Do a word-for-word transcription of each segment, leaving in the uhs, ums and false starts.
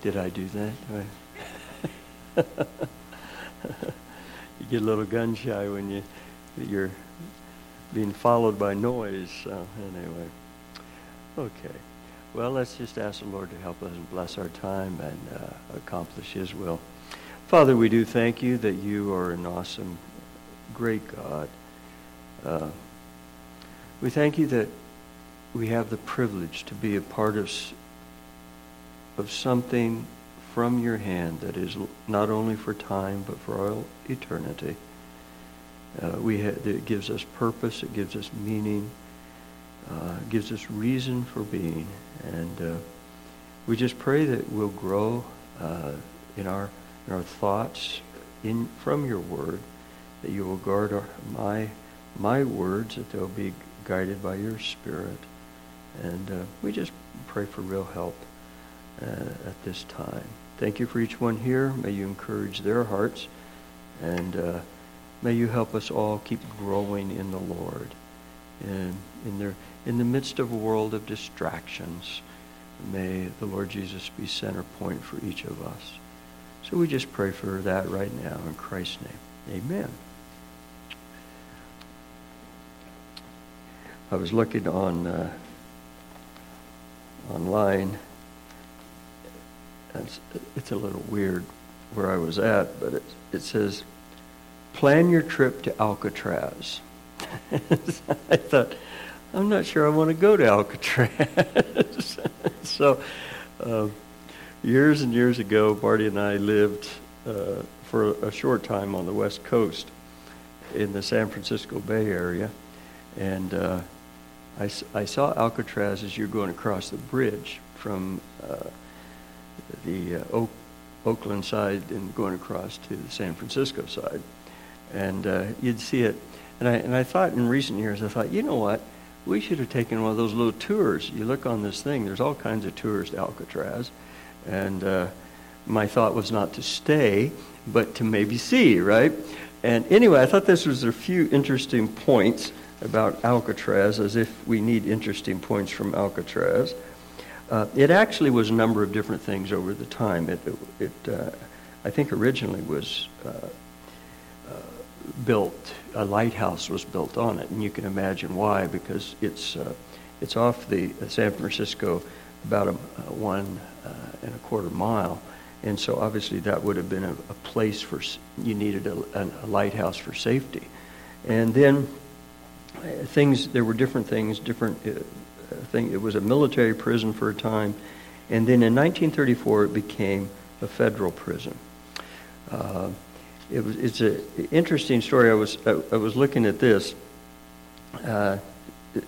Did I do that? You get a little gun shy when you, you're being followed by noise. So anyway, okay. Well, let's just ask the Lord to help us and bless our time and uh, accomplish His will. Father, we do thank you that you are an awesome, great God. Uh, we thank you that we have the privilege to be a part of of something from your hand that is not only for time but for all eternity. Uh, we ha- it gives us purpose, it gives us meaning, uh, it gives us reason for being, and uh, we just pray that we'll grow uh, in our in our thoughts in from your word, that you will guard our, my my words, that they'll be guided by your Spirit, and uh, we just pray for real help Uh, at this time. Thank you for each one here. May you encourage their hearts, and uh, may you help us all keep growing in the Lord. And in their in the midst of a world of distractions, may the Lord Jesus be center point for each of us. So we just pray for that right now in Christ's name. Amen. I was looking on uh, online. It's, it's a little weird where I was at, but it, it says, plan your trip to Alcatraz. I thought, I'm not sure I want to go to Alcatraz. so uh, years and years ago, Marty and I lived uh, for a short time on the West Coast in the San Francisco Bay Area, and uh, I, I saw Alcatraz as you're going across the bridge from uh, the uh, Oak, Oakland side and going across to the San Francisco side, and uh, you'd see it. And I and I thought in recent years, I thought, you know what, we should have taken one of those little tours. You look on this thing, there's all kinds of tours to Alcatraz, and uh, my thought was not to stay, but to maybe see, right? And anyway, I thought this was a few interesting points about Alcatraz, as if we need interesting points from Alcatraz. Uh, it actually was a number of different things over the time. It, it, it uh, I think, originally was uh, uh, built. A lighthouse was built on it, and you can imagine why, because it's uh, it's off the uh, San Francisco about a, a one uh, and a quarter mile, and so obviously that would have been a, a place for you needed a, a lighthouse for safety, and then uh, things there were different things, different. Uh, Thing. It was a military prison for a time, and then in nineteen thirty-four it became a federal prison. Uh, it was it's an interesting story. I was I, I was looking at this. Uh, it,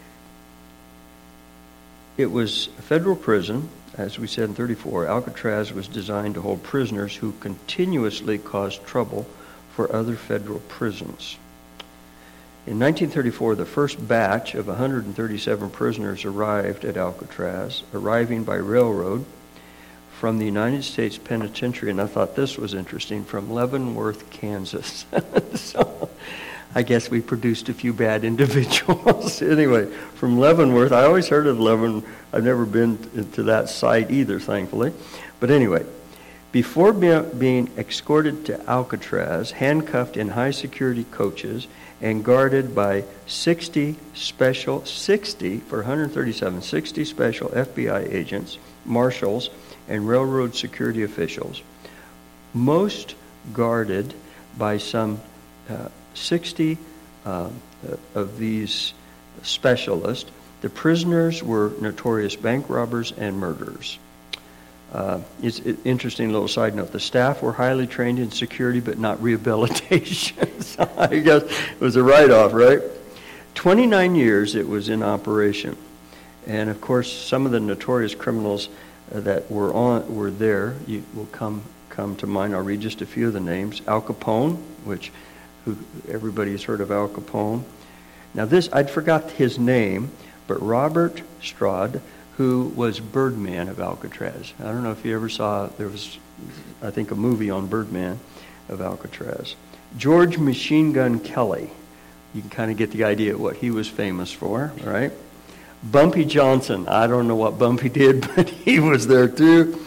it was a federal prison, as we said in thirty-four. Alcatraz was designed to hold prisoners who continuously caused trouble for other federal prisons. In nineteen thirty-four, the first batch of one hundred thirty-seven prisoners arrived at Alcatraz, arriving by railroad from the United States Penitentiary, and I thought this was interesting, from Leavenworth, Kansas. So I guess we produced a few bad individuals. Anyway, from Leavenworth, I always heard of Leavenworth. I've never been to that site either, thankfully. But anyway, before be- being escorted to Alcatraz, handcuffed in high-security coaches, and guarded by sixty special, sixty for one hundred thirty-seven, sixty special F B I agents, marshals, and railroad security officials, most guarded by some uh, sixty uh, of these specialists. The prisoners were notorious bank robbers and murderers. Uh, it's an interesting little side note. The staff were highly trained in security, but not rehabilitation. So I guess it was a write-off, right? twenty-nine years it was in operation. And, of course, some of the notorious criminals uh, that were on were there you will come come to mind. I'll read just a few of the names. Al Capone, which who everybody has heard of Al Capone. Now, this, I'd forgot his name, but Robert Straude, who was Birdman of Alcatraz. I don't know if you ever saw, there was, I think, a movie on Birdman of Alcatraz. George Machine Gun Kelly. You can kind of get the idea of what he was famous for, right? Bumpy Johnson. I don't know what Bumpy did, but he was there too.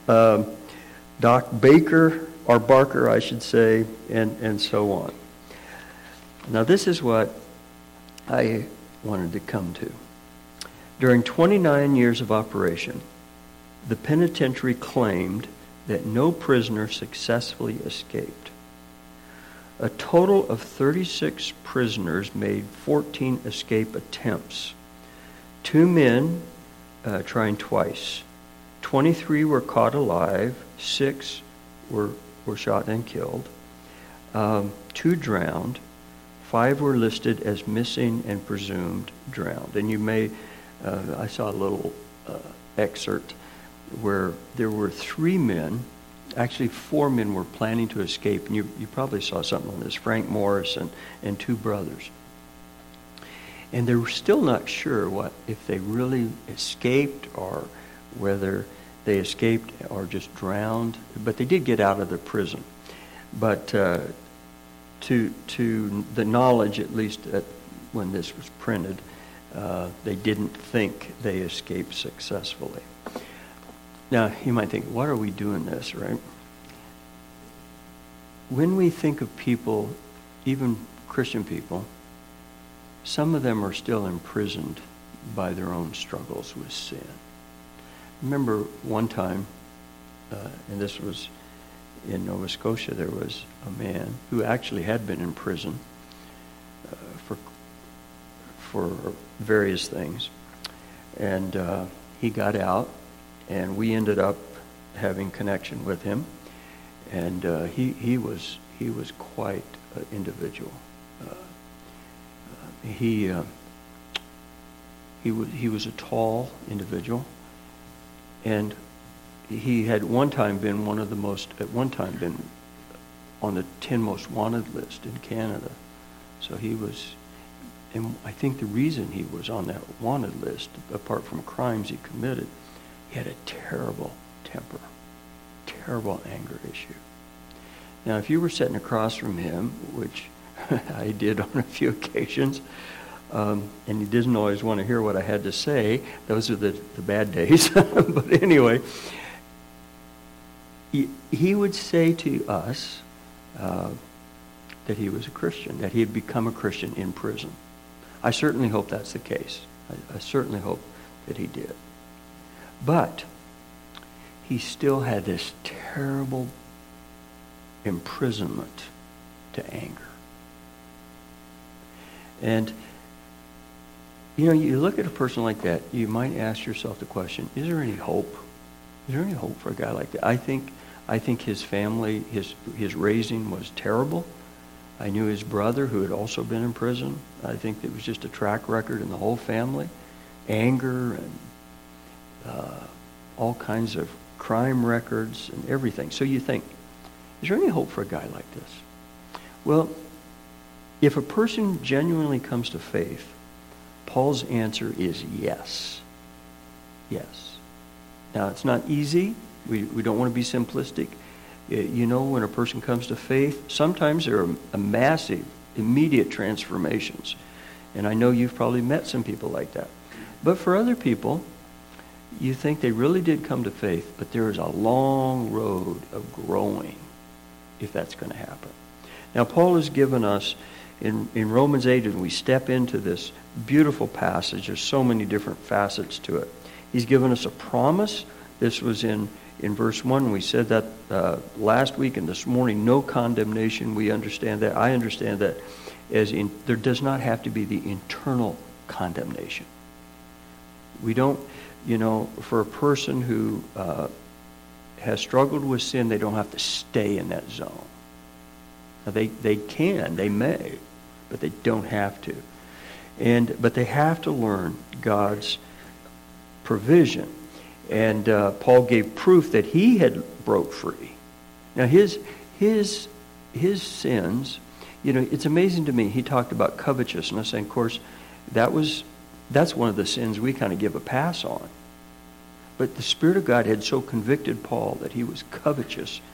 um, Doc Baker, or Barker, I should say, and, and so on. Now, this is what I wanted to come to. During twenty-nine years of operation, the penitentiary claimed that no prisoner successfully escaped. A total of thirty-six prisoners made fourteen escape attempts. Two men uh, trying twice. twenty-three were caught alive. Six were, were shot and killed. Um, two drowned. Five were listed as missing and presumed drowned. And you may, uh, I saw a little uh, excerpt where there were three men, actually four men were planning to escape. And you, you probably saw something on this, Frank Morris and, and two brothers. And they were still not sure what if they really escaped or whether they escaped or just drowned. But they did get out of the prison. But uh, to to the knowledge, at least at, when this was printed, uh, they didn't think they escaped successfully. Now, you might think, what are we doing this, right? When we think of people, even Christian people, some of them are still imprisoned by their own struggles with sin. Remember one time, uh, and this was in Nova Scotia, there was a man who actually had been in prison uh, for for various things. And uh, he got out, and we ended up having connection with him. And uh, he he was he was quite an individual. Uh, uh, he uh, he was he was a tall individual, and he had one time been one of the most at one time been on the ten most wanted list in Canada. So he was, and I think the reason he was on that wanted list, apart from crimes he committed, he had a terrible temper, terrible anger issue. Now, if you were sitting across from him, which I did on a few occasions, um, and he didn't always want to hear what I had to say, those are the, the bad days. But anyway, he, he would say to us uh, that he was a Christian, that he had become a Christian in prison. I certainly hope that's the case. I, I certainly hope that he did. But he still had this terrible imprisonment to anger. And, you know, you look at a person like that, you might ask yourself the question, is there any hope? Is there any hope for a guy like that? I think I think his family, his his raising was terrible. I knew his brother, who had also been in prison. I think it was just a track record in the whole family. Anger and uh, all kinds of crime records and everything. So you think, is there any hope for a guy like this? Well, if a person genuinely comes to faith, Paul's answer is yes. Yes. Now, it's not easy. We we don't want to be simplistic. You know, when a person comes to faith, sometimes there are a massive, immediate transformations. And I know you've probably met some people like that. But for other people, you think they really did come to faith, but there is a long road of growing if that's going to happen. Now, Paul has given us, in, in Romans eight, and we step into this beautiful passage, there's so many different facets to it. He's given us a promise. This was in, in verse one. We said that uh, last week and this morning, no condemnation. We understand that. I understand that as in there does not have to be the internal condemnation. We don't, you know, for a person who uh, has struggled with sin, they don't have to stay in that zone. Now they, they can, they may, but they don't have to. And but they have to learn God's provision. And uh, Paul gave proof that he had broke free. Now his his his sins, you know, it's amazing to me. He talked about covetousness, and of course, that was that's one of the sins we kind of give a pass on. But the Spirit of God had so convicted Paul that he was covetous.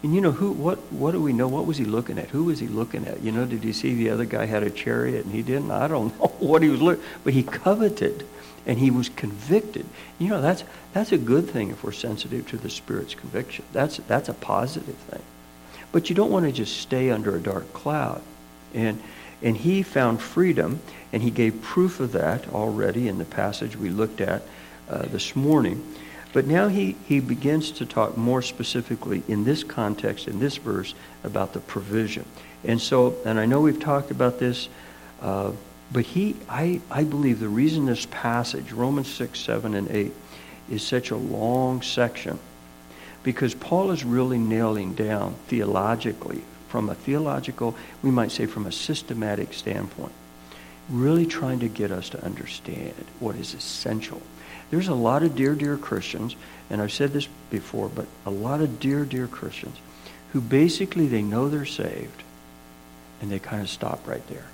And you know, who? What What do we know? What was he looking at? Who was he looking at? You know, did he see the other guy had a chariot and he didn't? I don't know what he was looking, but he coveted and he was convicted. You know, that's that's a good thing if we're sensitive to the Spirit's conviction. That's that's a positive thing. But you don't want to just stay under a dark cloud. And and he found freedom, and he gave proof of that already in the passage we looked at uh, this morning. But now he, he begins to talk more specifically in this context, in this verse, about the provision. And so, and I know we've talked about this, uh, but he, I, I believe the reason this passage, Romans six, seven, and eight, is such a long section, because Paul is really nailing down theologically, from a theological, we might say from a systematic standpoint, really trying to get us to understand what is essential. There's a lot of dear, dear Christians, and I've said this before, but a lot of dear, dear Christians who basically they know they're saved, and they kind of stop right there.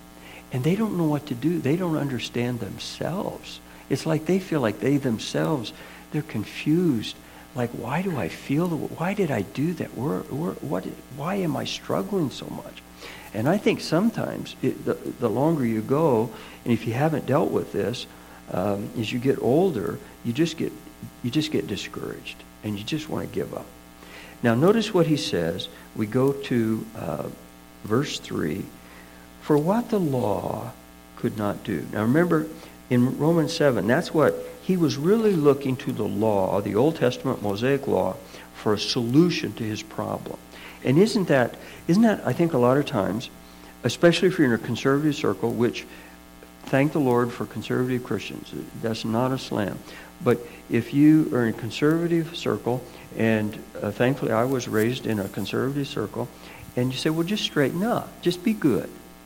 And they don't know what to do. They don't understand themselves. It's like they feel like they themselves, they're confused. Like, why do I feel, the, why did I do that? Where, where, what, why am I struggling so much? And I think sometimes, it, the, the longer you go, and if you haven't dealt with this, um, as you get older, you just get, you just get discouraged, and you just want to give up. Now, notice what he says. We go to uh, verse three. For what the law could not do. Now, remember, in Romans seven, that's what he was really looking to the law, the Old Testament Mosaic law, for a solution to his problem. And isn't that, isn't that, I think a lot of times, especially if you're in a conservative circle, which, thank the Lord for conservative Christians, that's not a slam. But if you are in a conservative circle, and uh, thankfully I was raised in a conservative circle, and you say, well, just straighten up, just be good.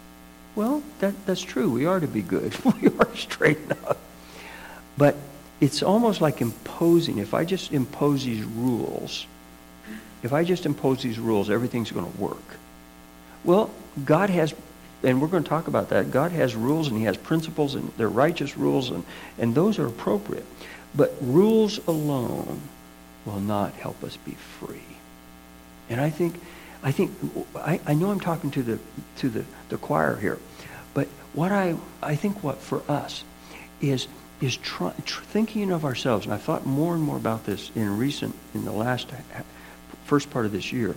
Well, that, that's true. We are to be good. We are to straighten up. But it's almost like imposing. If I just impose these rules, if I just impose these rules, everything's going to work. Well, God has, and we're going to talk about that, God has rules and he has principles, and they're righteous rules, and, and those are appropriate. But rules alone will not help us be free. And I think I think I, I know I'm talking to the to the, the choir here, but what I I think what for us is is try, tr- thinking of ourselves, and I've thought more and more about this in recent in the last first part of this year,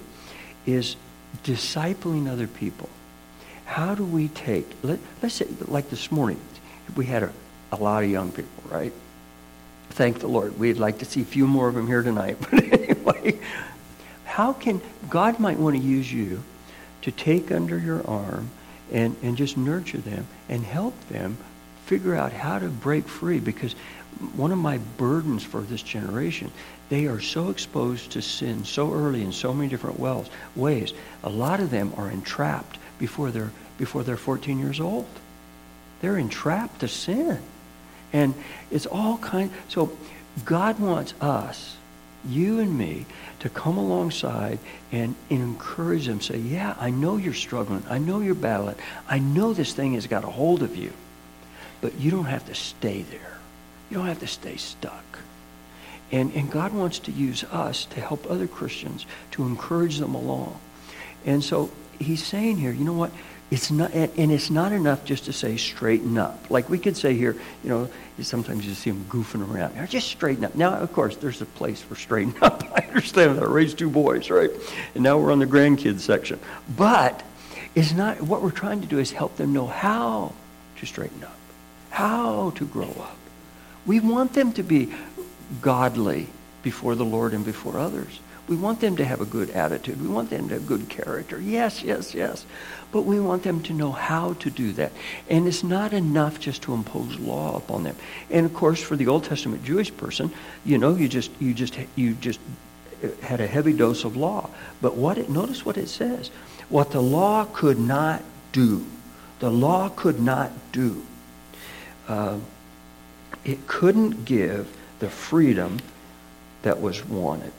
is discipling other people. How do we take? Let, let's say like this morning, we had a, a lot of young people, right? Thank the Lord. We'd like to see a few more of them here tonight, but anyway. How can, God might want to use you to take under your arm and, and just nurture them and help them figure out how to break free. Because one of my burdens for this generation, they are so exposed to sin so early in so many different wells, ways. A lot of them are entrapped before they're, before they're fourteen years old. They're entrapped to sin. And it's all kind, so God wants us, you and me, to come alongside and, and encourage them. Say, yeah, I know you're struggling. I know you're battling. I know this thing has got a hold of you. But you don't have to stay there. You don't have to stay stuck. And, and God wants to use us to help other Christians, to encourage them along. And so he's saying here, you know what? It's not, and it's not enough just to say straighten up. Like we could say here, you know, sometimes you see them goofing around. Now, just straighten up. Now, of course, there's a place for straighten up. I understand that. I raised two boys, right? And now we're on the grandkids section. But it's not, what we're trying to do is help them know how to straighten up, how to grow up. We want them to be godly before the Lord and before others. We want them to have a good attitude. We want them to have good character. Yes, yes, yes. But we want them to know how to do that. And it's not enough just to impose law upon them. And of course, for the Old Testament Jewish person, you know, you just you just you just had a heavy dose of law. But what it notice what it says. What the law could not do. The law could not do. Uh, it couldn't give the freedom that was wanted.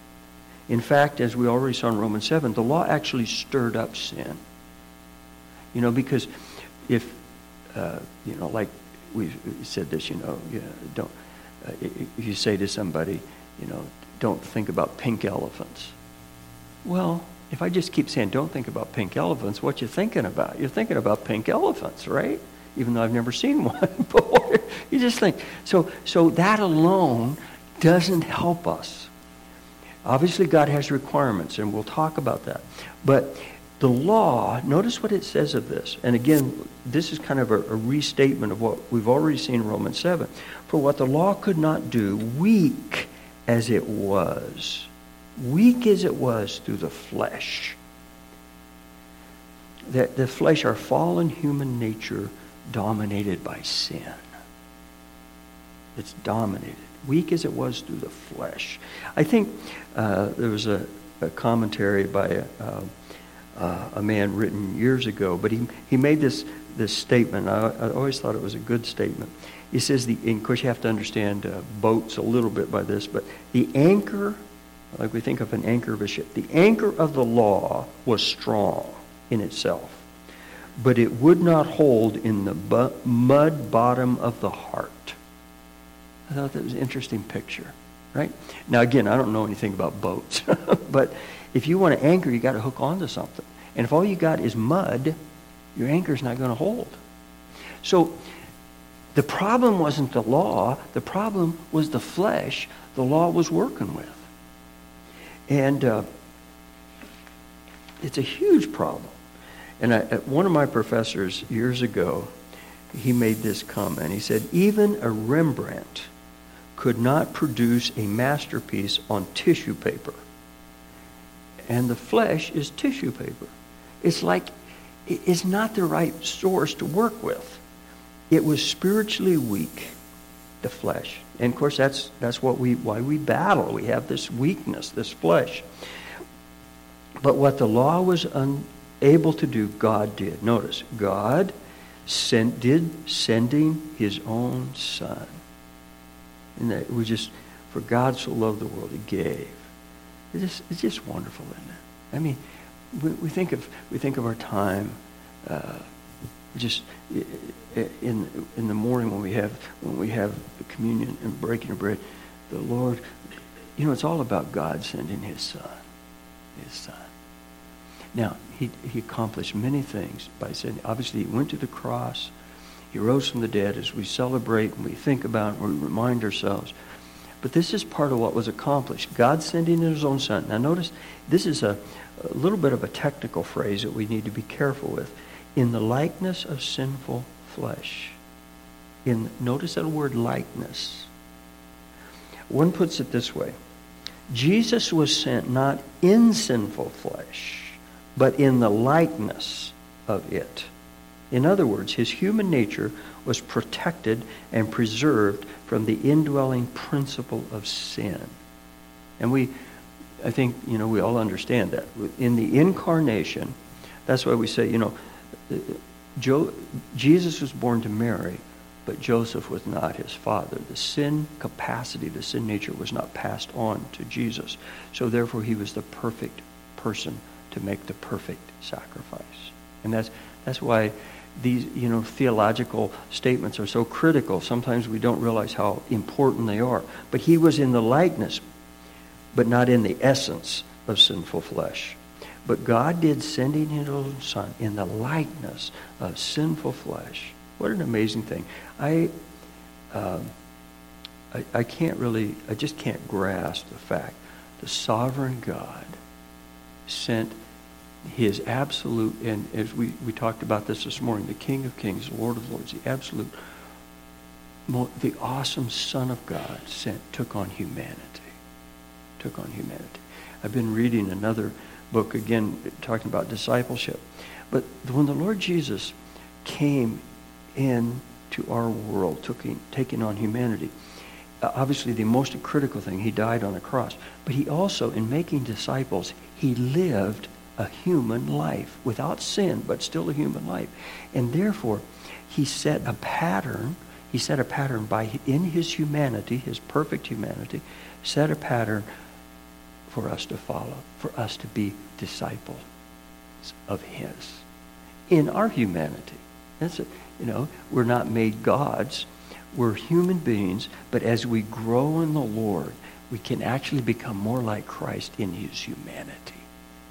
In fact, as we already saw in Romans seven, the law actually stirred up sin. You know, because if, uh, you know, like we said this, you know, you know don't, uh, if you say to somebody, you know, don't think about pink elephants. Well, if I just keep saying, don't think about pink elephants, what you thinking about? You're thinking about pink elephants, right? Even though I've never seen one before. You just think. So, so that alone doesn't help us. Obviously, God has requirements, and we'll talk about that. But the law, notice what it says of this. And again, this is kind of a, a restatement of what we've already seen in Romans seven. For what the law could not do, weak as it was, weak as it was through the flesh. That the flesh, our fallen human nature, dominated by sin. It's dominated. Weak as it was through the flesh. I think uh, there was a, a commentary by a, uh, uh, a man written years ago, but he, he made this, this statement. I, I always thought it was a good statement. He says, the, and of course you have to understand uh, boats a little bit by this, but the anchor, like we think of an anchor of a ship, the anchor of the law was strong in itself, but it would not hold in the bu- mud bottom of the heart. I thought that was an interesting picture, right? Now, again, I don't know anything about boats, but if you want to anchor, you got to hook onto something. And if all you got is mud, your anchor's not going to hold. So the problem wasn't the law. The problem was the flesh the law was working with. And uh, it's a huge problem. And I, one of my professors years ago, he made this comment. He said, even a Rembrandt could not produce a masterpiece on tissue paper. And the flesh is tissue paper. It's like, it's not the right source to work with. It was spiritually weak, the flesh. And of course, that's that's what we why we battle. We have this weakness, this flesh. But what the law was unable to do, God did. Notice, God sent, did sending his own Son. And that we just, for God so loved the world, he gave. It's just, it's just wonderful, isn't it? I mean, we, we think of we think of our time, uh, just in in the morning when we have when we have the communion and breaking of bread, the Lord, you know, it's all about God sending his Son, his Son. Now, he he accomplished many things by saying, obviously, he went to the cross. He rose from the dead, as we celebrate and we think about and we remind ourselves. But this is part of what was accomplished. God sending his own Son. Now notice, this is a, a little bit of a technical phrase that we need to be careful with. In the likeness of sinful flesh. In notice that word likeness. One puts it this way. Jesus was sent not in sinful flesh, but in the likeness of it. In other words, his human nature was protected and preserved from the indwelling principle of sin. And we, I think, you know, we all understand that. In the incarnation, that's why we say, you know, Jo- Jesus was born to Mary, but Joseph was not his father. The sin capacity, the sin nature was not passed on to Jesus. So therefore, he was the perfect person to make the perfect sacrifice. And that's that's why these, you know, theological statements are so critical. Sometimes we don't realize how important they are. But he was in the likeness, but not in the essence of sinful flesh. But God did sending his own Son in the likeness of sinful flesh. What an amazing thing. I, um, I, I can't really, I just can't grasp the fact the sovereign God sent his absolute, and as we, we talked about this this morning, the King of Kings, the Lord of Lords, the absolute, the awesome Son of God sent, took on humanity. Took on humanity. I've been reading another book, again, talking about discipleship. But when the Lord Jesus came into our world, taking, taking on humanity, uh, obviously the most critical thing, he died on the cross. But he also, in making disciples, he lived a human life without sin, but still a human life. And therefore, he set a pattern. He set a pattern by, in his humanity, his perfect humanity, set a pattern for us to follow, for us to be disciples of his in our humanity. That's it. You know, we're not made gods. We're human beings, but as we grow in the Lord, we can actually become more like Christ in his humanity.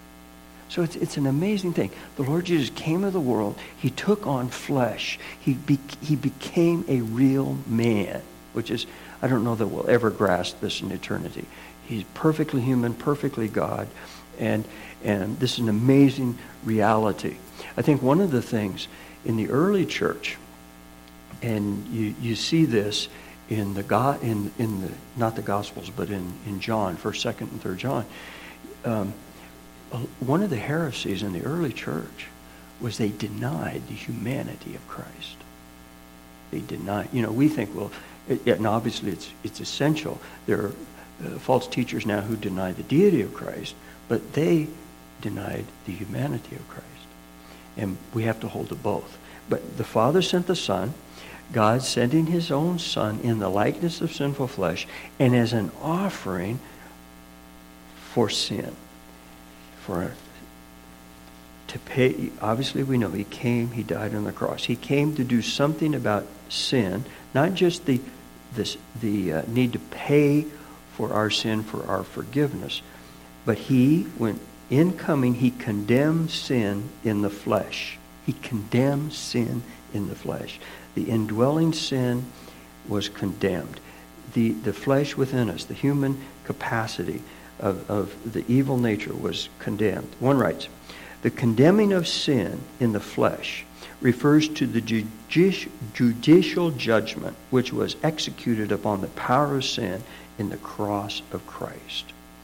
So it's it's an amazing thing. The Lord Jesus came into the world. He took on flesh. He be, he became a real man, which is, I don't know that we'll ever grasp this in eternity. He's perfectly human, perfectly God, and and this is an amazing reality. I think one of the things in the early church, and you, you see this in the God in in the not the Gospels, but in in John, First, Second, and Third John. Um, one of the heresies in the early church was they denied the humanity of Christ. They denied. You know, we think, well, it, and obviously it's it's essential. There are uh, false teachers now who deny the deity of Christ, but they denied the humanity of Christ. And we have to hold to both. But the Father sent the Son, God sending his own Son in the likeness of sinful flesh, and as an offering for sin. For to pay, obviously we know he came, he died on the cross. He came to do something about sin, not just the this the uh, need to pay for our sin, for our forgiveness, but he, when in coming, he condemned sin in the flesh. He condemned sin in the flesh. The indwelling sin was condemned. The the flesh within us, the human capacity of, of the evil nature was condemned. One writes, the condemning of sin in the flesh refers to the judici- judicial judgment which was executed upon the power of sin in the cross of Christ.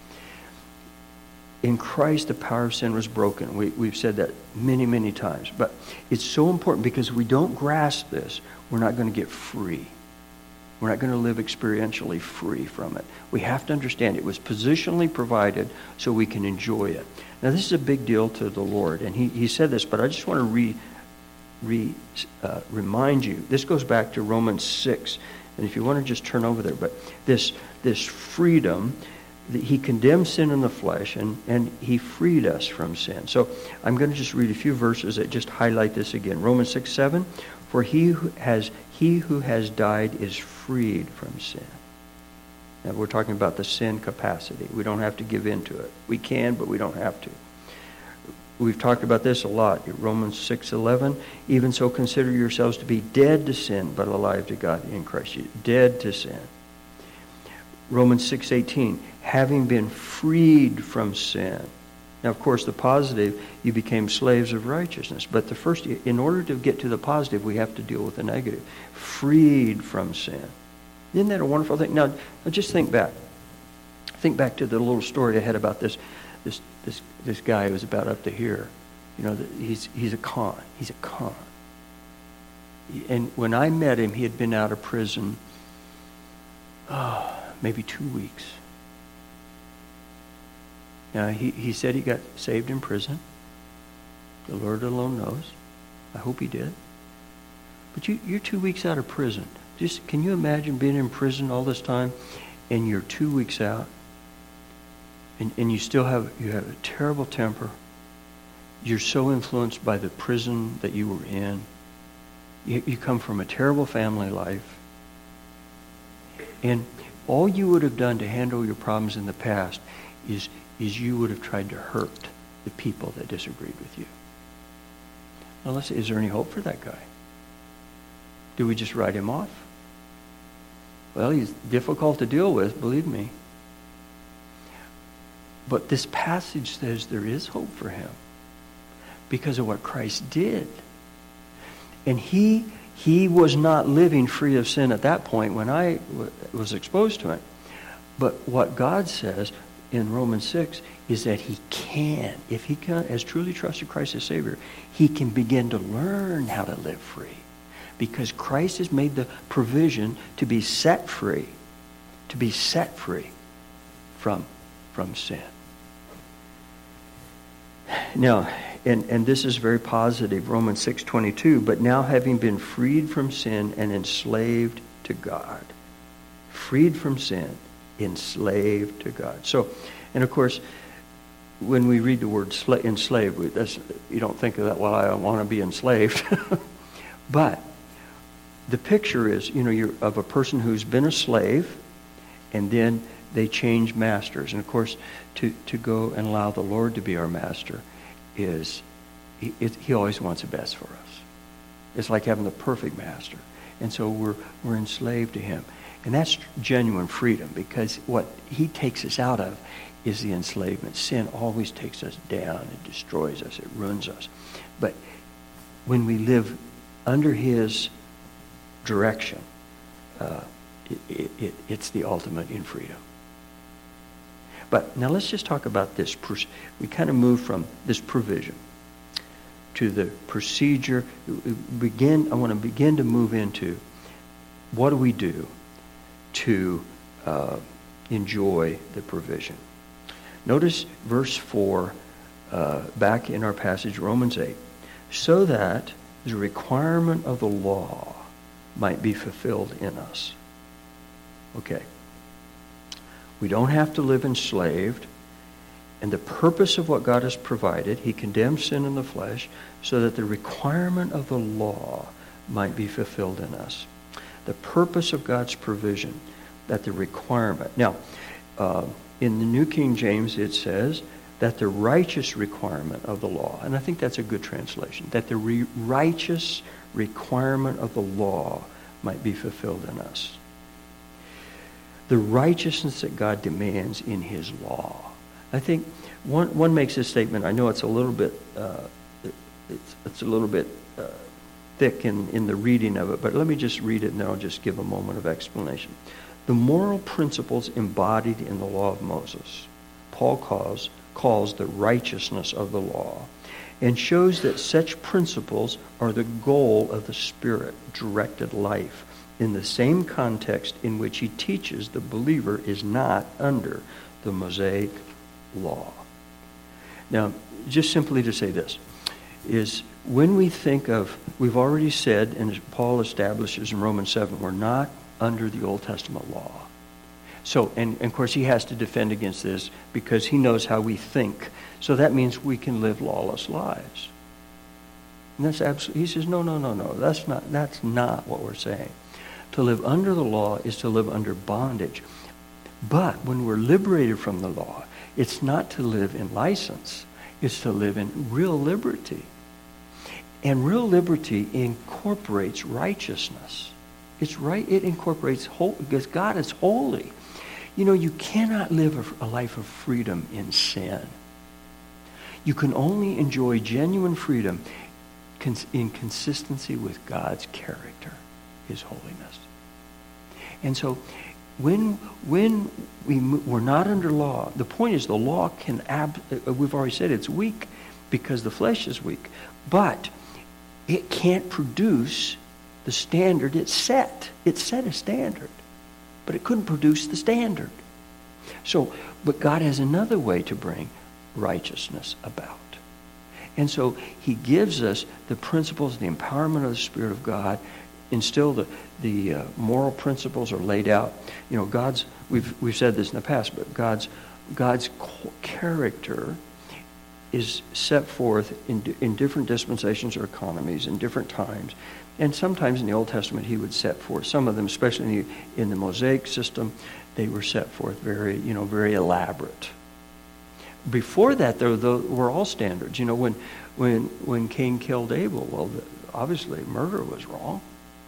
In Christ, the power of sin was broken. We, we've said that many, many times. But it's so important because if we don't grasp this, we're not going to get free. We're not going to live experientially free from it. We have to understand it was positionally provided so we can enjoy it. Now, this is a big deal to the Lord. And he, he said this, but I just want to re, re, uh, remind you. This goes back to Romans six. And if you want to just turn over there. But this, this freedom, he condemned sin in the flesh, and, and he freed us from sin. So I'm going to just read a few verses that just highlight this again. Romans six seven, for he who has he who has died is freed from sin. Now we're talking about the sin capacity. We don't have to give in to it. We can, but we don't have to. We've talked about this a lot. Romans six eleven, even so consider yourselves to be dead to sin, but alive to God in Christ. Dead to sin. Romans six eighteen, having been freed from sin. Now, of course, the positive, you became slaves of righteousness. But the first, in order to get to the positive, we have to deal with the negative. Freed from sin. Isn't that a wonderful thing? Now, now just think back. Think back to the little story I had about this this this this guy who was about up to here. You know, he's he's a con. He's a con. And when I met him, he had been out of prison, oh, maybe two weeks. Now, he, he said he got saved in prison. The Lord alone knows. I hope he did. But you, you're two weeks out of prison. Just can you imagine being in prison all this time, and you're two weeks out, and, and you still have you have a terrible temper. You're so influenced by the prison that you were in. You, you come from a terrible family life, and all you would have done to handle your problems in the past is is you would have tried to hurt the people that disagreed with you. Now let's say, is there any hope for that guy? Do we just write him off? Well, he's difficult to deal with, believe me. But this passage says there is hope for him because of what Christ did. And he he was not living free of sin at that point when I w- was exposed to it. But what God says in Romans six is that he can, if he can, has truly trusted Christ as Savior, he can begin to learn how to live free. Because Christ has made the provision to be set free, to be set free from, from sin. Now, and, and this is very positive, Romans six twenty-two, but now having been freed from sin and enslaved to God. Freed from sin, enslaved to God. So, and of course, when we read the word sla- enslaved, we, that's, you don't think of that, well, I don't want to be enslaved. But the picture is, you know, you're of a person who's been a slave, and then they change masters. And of course, to, to go and allow the Lord to be our master is he, it, he always wants the best for us. It's like having the perfect master. And so we're we're enslaved to him. And that's genuine freedom, because what he takes us out of is the enslavement. Sin always takes us down. It destroys us. It ruins us. But when we live under his direction, uh, it, it, it's the ultimate in freedom. But now let's just talk about this. We kind of move from this provision to the procedure. Begin. I want to begin to move into what do we do to uh, enjoy the provision. Notice verse four, uh, back in our passage, Romans eight. So that the requirement of the law might be fulfilled in us. Okay. We don't have to live enslaved. And the purpose of what God has provided, he condemns sin in the flesh so that the requirement of the law might be fulfilled in us. The purpose of God's provision, that the requirement. Now, uh, in the New King James, it says that the righteous requirement of the law, and I think that's a good translation, that the re- righteous requirement of the law might be fulfilled in us. The righteousness that God demands in his law. I think one one makes this statement. I know it's a little bit uh, it's it's a little bit uh, thick in, in the reading of it, but let me just read it and then I'll just give a moment of explanation. The moral principles embodied in the law of Moses, Paul calls calls the righteousness of the law, and shows that such principles are the goal of the Spirit-directed life, in the same context in which he teaches the believer is not under the Mosaic law. Now, just simply to say this, is when we think of, we've already said, and as Paul establishes in Romans seven, we're not under the Old Testament law. So, and, and of course he has to defend against this because he knows how we think. So that means we can live lawless lives. And that's absolutely, he says, no, no, no, no, that's not, that's not what we're saying. To live under the law is to live under bondage. But when we're liberated from the law, it's not to live in license. It's to live in real liberty. And real liberty incorporates righteousness. It's right. It incorporates whole, because God is holy. You know, you cannot live a, a life of freedom in sin. You can only enjoy genuine freedom cons- in consistency with God's character, his holiness. And so when when we, we're not under law, the point is the law can, ab- we've already said it's weak because the flesh is weak, but it can't produce the standard it set. It set a standard, but it couldn't produce the standard. So, but God has another way to bring righteousness about. And so he gives us the principles, the empowerment of the Spirit of God. Instill the the uh, moral principles are laid out. You know, God's we've we've said this in the past, but God's God's character is set forth in in different dispensations or economies in different times, and sometimes in the Old Testament he would set forth some of them, especially in the, in the Mosaic system, they were set forth very you know very elaborate. Before that, though, though were all standards. You know, when when when Cain killed Abel, well, the, obviously murder was wrong.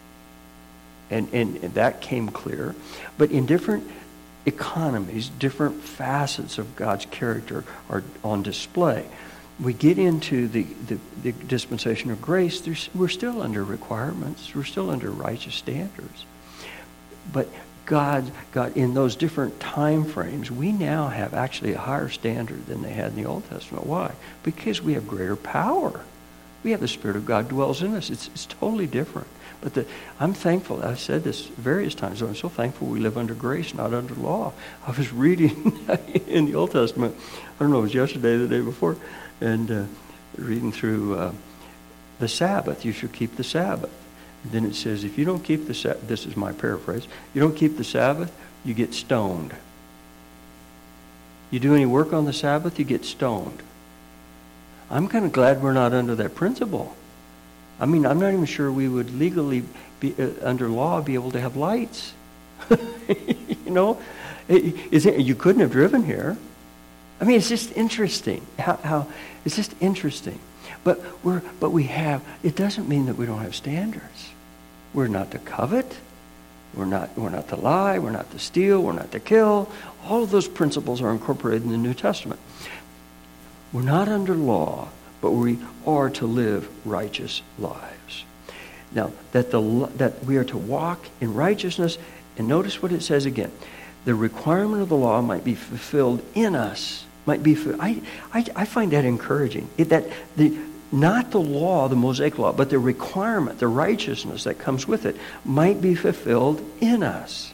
And, and that came clear. But in different economies, different facets of God's character are on display. We get into the, the, the dispensation of grace, there's, we're still under requirements. We're still under righteous standards. But God, God, in those different time frames, we now have actually a higher standard than they had in the Old Testament. Why? Because we have greater power. We have the Spirit of God dwells in us. It's, it's totally different. But the, I'm thankful, I've said this various times, I'm so thankful we live under grace, not under law. I was reading in the Old Testament, I don't know, it was yesterday or the day before, and uh, reading through uh, the Sabbath. You should keep the Sabbath. And then it says, if you don't keep the Sabbath, this is my paraphrase, you don't keep the Sabbath, you get stoned. You do any work on the Sabbath, you get stoned. I'm kind of glad we're not under that principle. I mean, I'm not even sure we would legally, be, uh, under law, be able to have lights. You know, it, is it, you couldn't have driven here. I mean, it's just interesting how, how it's just interesting. But we're but we have, it doesn't mean that we don't have standards. We're not to covet. We're not we're not to lie. We're not to steal. We're not to kill. All of those principles are incorporated in the New Testament. We're not under law, but we are to live righteous lives. Now, that the that we are to walk in righteousness, and notice what it says again. The requirement of the law might be fulfilled in us. Might be. I I, I find that encouraging. It, that the not the law, the Mosaic law, but the requirement, the righteousness that comes with it, might be fulfilled in us.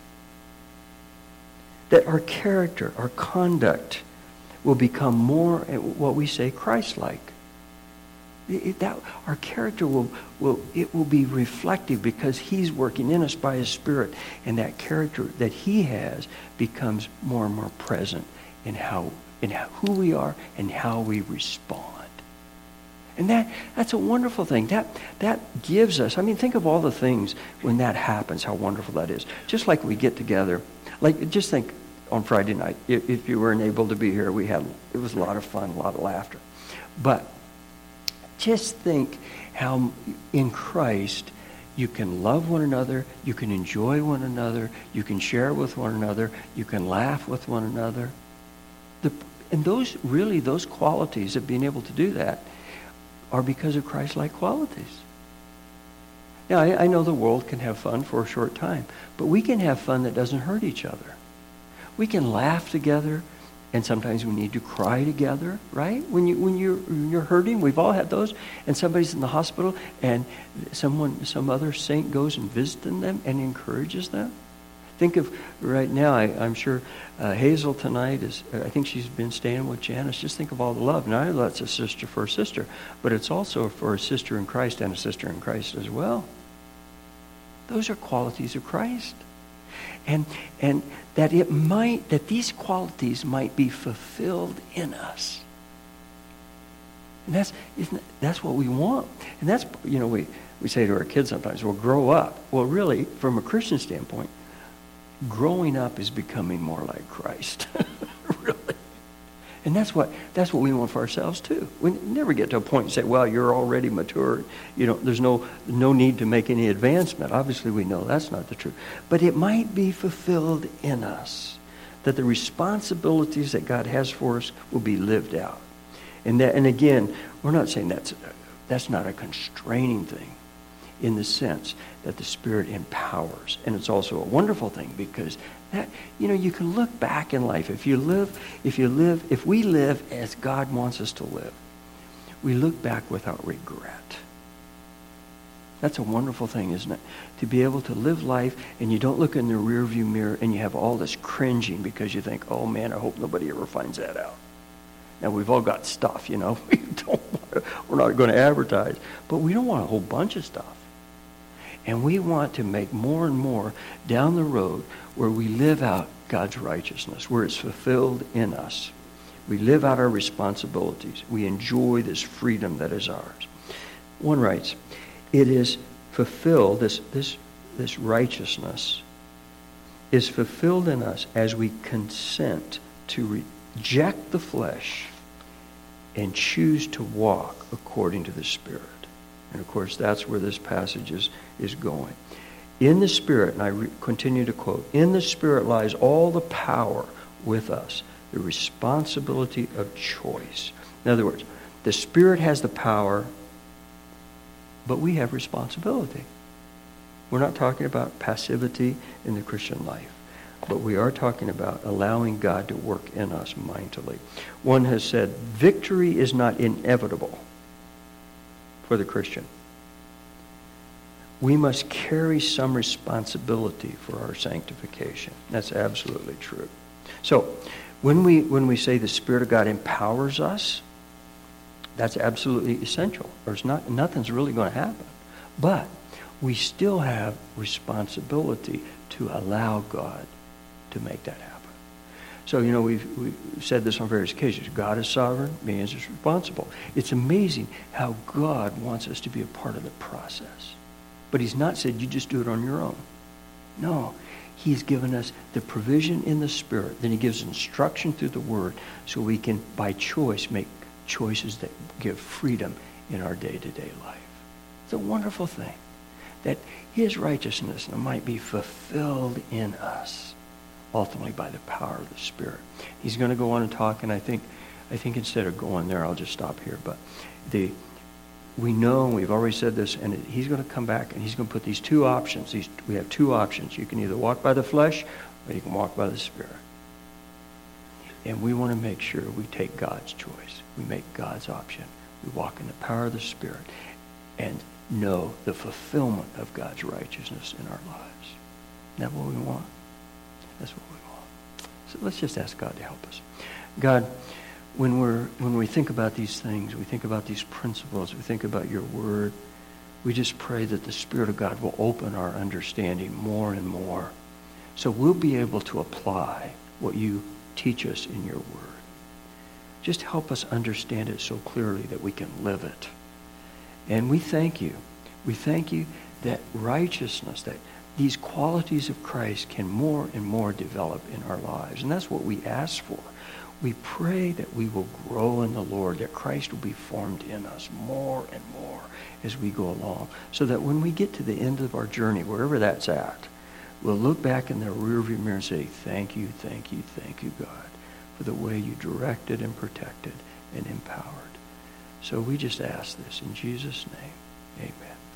That our character, our conduct, will become more what we say Christ-like. It, that our character will will it will be reflective because He's working in us by His Spirit, and that character that He has becomes more and more present in how in how, who we are and how we respond. And that that's a wonderful thing. That that gives us. I mean, think of all the things when that happens. How wonderful that is. Just like we get together, like just think on Friday night. If, if you weren't able to be here, we had it was a lot of fun, a lot of laughter, but. Just think how in Christ you can love one another, you can enjoy one another, you can share with one another, you can laugh with one another. The, and those, really, those qualities of being able to do that are because of Christ-like qualities. Now, I, I know the world can have fun for a short time, but we can have fun that doesn't hurt each other. We can laugh together. And sometimes we need to cry together, right? When you when you're when you're hurting, we've all had those. And somebody's in the hospital, and someone, some other saint goes and visits them and encourages them. Think of right now. I, I'm sure uh, Hazel tonight is. I think she's been staying with Janice. Just think of all the love. Not only that's a sister for a sister, but it's also for a sister in Christ and a sister in Christ as well. Those are qualities of Christ. And and that it might that these qualities might be fulfilled in us. And that's isn't it, that's what we want. And that's you know we, we say to our kids sometimes, well, grow up. Well, really, from a Christian standpoint, growing up is becoming more like Christ. Really. And that's what that's what we want for ourselves too. We never get to a point and say, well, you're already mature. You know, there's no no need to make any advancement. Obviously, we know that's not the truth. But it might be fulfilled in us that the responsibilities that God has for us will be lived out. And that, and again, we're not saying that's that's not a constraining thing in the sense that the Spirit empowers. And it's also a wonderful thing because that, you know, you can look back in life. If you live, if you live, if we live as God wants us to live, we look back without regret. That's a wonderful thing, isn't it? To be able to live life and you don't look in the rearview mirror and you have all this cringing because you think, oh man, I hope nobody ever finds that out. Now, we've all got stuff, you know. We don't want to, we're not going to advertise. But we don't want a whole bunch of stuff. And we want to make more and more down the road where we live out God's righteousness, where it's fulfilled in us. We live out our responsibilities. We enjoy this freedom that is ours. One writes, it is fulfilled, this, this, this righteousness is fulfilled in us as we consent to reject the flesh and choose to walk according to the Spirit. And of course, that's where this passage is, is going. In the Spirit, and I re- continue to quote, in the Spirit lies all the power with us, the responsibility of choice. In other words, the Spirit has the power, but we have responsibility. We're not talking about passivity in the Christian life, but we are talking about allowing God to work in us mightily. One has said, victory is not inevitable for the Christian. We must carry some responsibility for our sanctification. That's absolutely true. So, when we when we say the Spirit of God empowers us, that's absolutely essential. There's not nothing's really going to happen. But we still have responsibility to allow God to make that happen. So, you know, we've, we've said this on various occasions. God is sovereign, man is responsible. It's amazing how God wants us to be a part of the process. But he's not said, you just do it on your own. No, He's given us the provision in the Spirit. Then he gives instruction through the Word so we can, by choice, make choices that give freedom in our day-to-day life. It's a wonderful thing that his righteousness might be fulfilled in us, ultimately by the power of the Spirit. He's going to go on and talk, and I think, I think instead of going there, I'll just stop here. But the we know, and we've already said this, and he's going to come back and he's going to put these two options. These, we have two options. You can either walk by the flesh or you can walk by the Spirit. And we want to make sure we take God's choice. We make God's option. We walk in the power of the Spirit and know the fulfillment of God's righteousness in our lives. Isn't that what we want? That's what we want. So let's just ask God to help us. God, When we're when we think about these things, we think about these principles, we think about your word, we just pray that the Spirit of God will open our understanding more and more so we'll be able to apply what you teach us in your word. Just help us understand it so clearly that we can live it. And we thank you. We thank you that righteousness, that these qualities of Christ can more and more develop in our lives. And that's what we ask for. We pray that we will grow in the Lord, that Christ will be formed in us more and more as we go along, so that when we get to the end of our journey, wherever that's at, we'll look back in the rearview mirror and say, thank you, thank you, thank you, God, for the way you directed and protected and empowered. So we just ask this in Jesus' name. Amen.